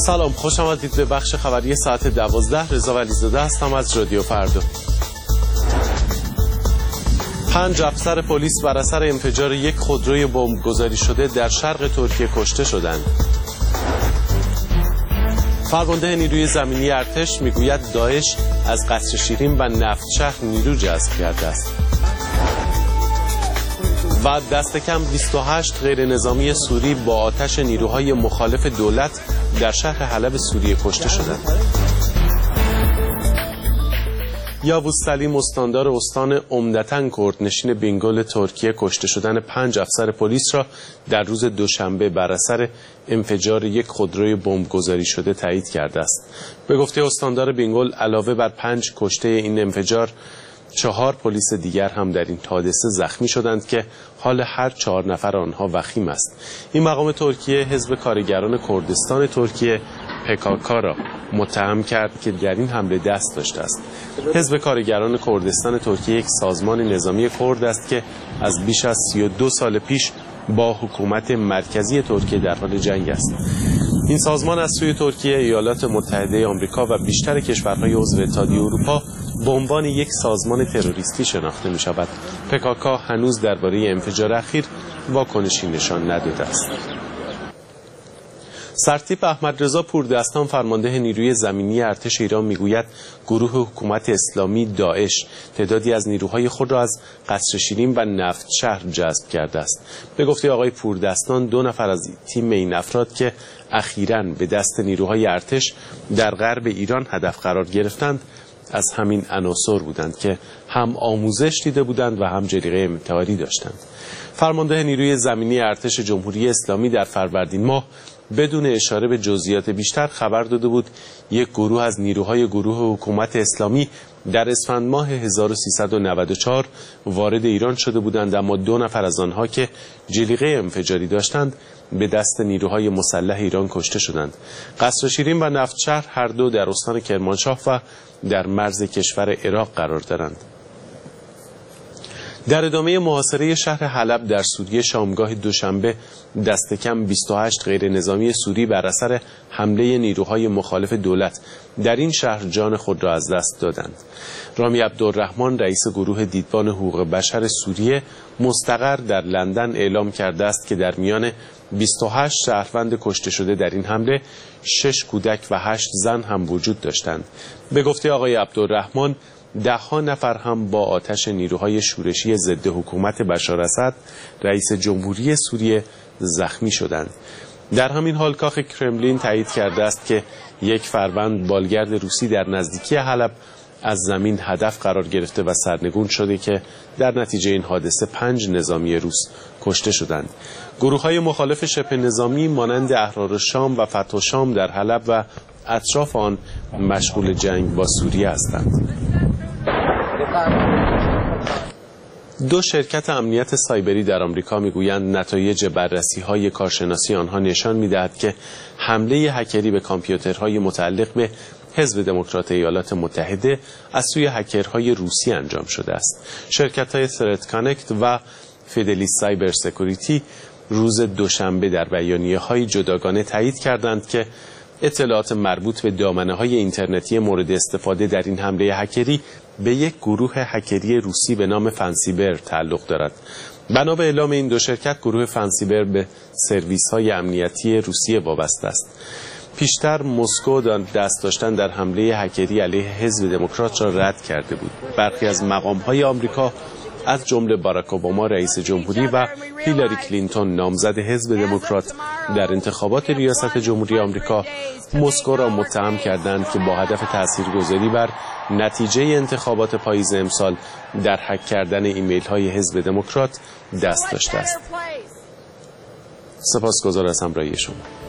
سلام، خوش آمدید به بخش خبری ساعت 12. رضا ولیزاده هستم از رادیو فردا. 5 افسر پلیس بر اثر انفجار یک خودروی بمبگذاری شده در شرق ترکیه کشته شدند. فرمانده نیروی زمینی ارتش میگوید داعش از قصر شیرین و نفتشهر نیرو جذب کرده است. و دست کم 28 غیر نظامی سوری با آتش نیروهای مخالف دولت در شهر حلب سوریه کشته شدند. یاووز سلیم استاندار استان عمدتاً کردنشین بینگال ترکیه کشته شدن 5 افسر پلیس را در روز دوشنبه بر اثر انفجار یک خودروی بمبگذاری شده تایید کرده است. به گفته استاندار بینگال علاوه بر 5 کشته این انفجار 4 پلیس دیگر هم در این حادثه زخمی شدند که حال هر 4 نفر آنها وخیم است. این مقام ترکیه حزب کارگران کردستان ترکیه PKK را متهم کرد که در این حمله دست داشته است. حزب کارگران کردستان ترکیه یک سازمان نظامی کرد است که از بیش از 32 سال پیش با حکومت مرکزی ترکیه در حال جنگ است. این سازمان از سوی ترکیه، ایالات متحده آمریکا و بیشتر کشورهای عضو اتحادیه اروپا به عنوان یک سازمان تروریستی شناخته می شود. PKK هنوز درباره انفجار اخیر واکنشی نشان نداده است. سرتیپ احمدرضا پوردستان فرمانده نیروی زمینی ارتش ایران میگوید گروه حکومت اسلامی داعش تعدادی از نیروهای خود را از قصر شیرین و نفتشهر جذب کرده است. به گفته آقای پوردستان 2 نفر از تیم این افراد که اخیراً به دست نیروهای ارتش در غرب ایران هدف قرار گرفتند از همین عناصر بودند که هم آموزش دیده بودند و هم جلیقه امتحاری داشتند. فرمانده نیروی زمینی ارتش جمهوری اسلامی در فروردین ماه بدون اشاره به جزئیات بیشتر خبر داده بود یک گروه از نیروهای گروه حکومت اسلامی در اسفند ماه 1394 وارد ایران شده بودند، اما 2 نفر از آنها که جلیقه انفجاری داشتند به دست نیروهای مسلح ایران کشته شدند. قصر شیرین و نفتشهر هر دو در استان کرمانشاه و در مرز کشور عراق قرار دارند. در ادامه محاصره شهر حلب در سوریه شامگاه دوشنبه دست کم 28 غیر نظامی سوری بر اثر حمله نیروهای مخالف دولت در این شهر جان خود را از دست دادند. رامی عبدالرحمن رئیس گروه دیدبان حقوق بشر سوریه مستقر در لندن اعلام کرده است که در میان 28 شهروند کشته شده در این حمله 6 کودک و 8 زن هم وجود داشتند. به گفته آقای عبدالرحمن 10 نفر هم با آتش نیروهای شورشی ضد حکومت بشار اسد رئیس جمهوری سوریه زخمی شدند. در همین حال کاخ کرملین تایید کرده است که یک فروند بالگرد روسی در نزدیکی حلب از زمین هدف قرار گرفته و سرنگون شده که در نتیجه این حادثه 5 نظامی روس کشته شدند. گروه‌های مخالف شبه نظامی مانند احرار شام و فتح شام در حلب و اطراف آن مشغول جنگ با سوریه هستند. 2 شرکت امنیت سایبری در آمریکا میگویند نتایج بررسی‌های کارشناسی آنها نشان می‌دهد که حمله هکری به کامپیوترهای متعلق به حزب دموکرات ایالات متحده از سوی هکرهای روسی انجام شده است. شرکت‌های ثرت کانکت و فیدلیس سایبر سکیوریتی روز دوشنبه در بیانیه‌های جداگانه تایید کردند که اطلاعات مربوط به دامنه‌های اینترنتی مورد استفاده در این حمله هکری به یک گروه هکری روسی به نام فنسیبر تعلق دارد. بنا به اعلام این 2 شرکت، گروه فنسیبر به سرویس‌های امنیتی روسیه وابسته است. پیشتر مسکو دست داشتن در حمله هکری علیه حزب دموکرات را رد کرده بود. برخی از مقام‌های آمریکا از جمله باراک اوباما رئیس جمهوری و هیلاری کلینتون نامزد حزب دموکرات در انتخابات ریاست جمهوری آمریکا مسکو را متهم کردند که با هدف تاثیرگذاری بر نتیجه انتخابات پاییز امسال در هک کردن ایمیل‌های حزب دموکرات دست داشته است. سپاسگزار از همراهی شما.